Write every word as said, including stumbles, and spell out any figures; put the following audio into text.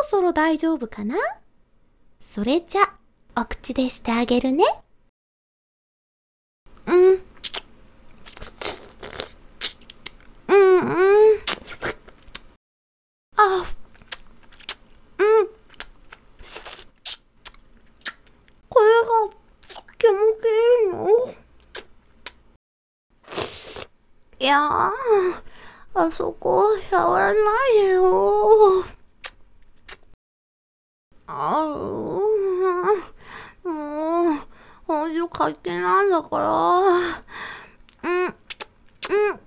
そろ大丈夫かな？それじゃ、お口でしてあげるね。うん。うん、うん。あ、うん。これが気持ちいいの？いやー、あそこ触らないでよ。あう、もう、補助書きなんだから。うん、うん。